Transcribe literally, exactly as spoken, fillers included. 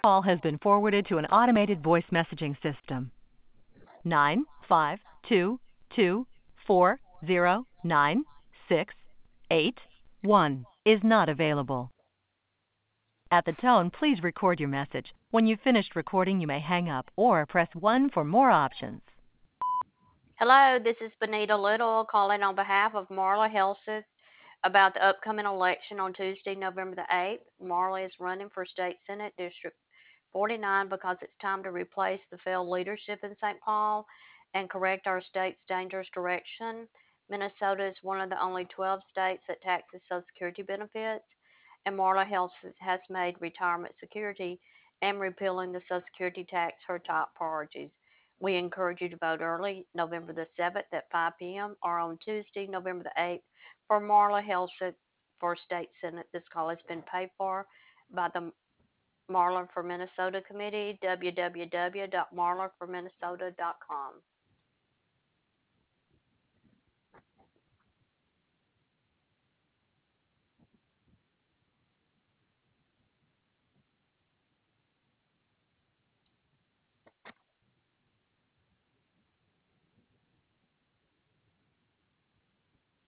Call has been forwarded to an automated voice messaging system. Nine five two two four zero nine six eight one is not available. At the tone, please record your message. When you've finished recording, you may hang up or press one for more options. Hello, this is Benita Little calling on behalf of Marla Helseth about the upcoming election on Tuesday, November the eighth. Marla is running for State Senate District forty-nine because it's time to replace the failed leadership in Saint Paul and correct our state's dangerous direction. Minnesota is one of the only twelve states that taxes Social Security benefits, and Marla Helseth has made retirement security and repealing the Social Security tax her top priorities. We encourage you to vote early, November the seventh at five p.m. or on Tuesday, November the eighth for Marla Helseth for State Senate. This call has been paid for by the Marla for Minnesota Committee, w w w dot marla for minnesota dot com.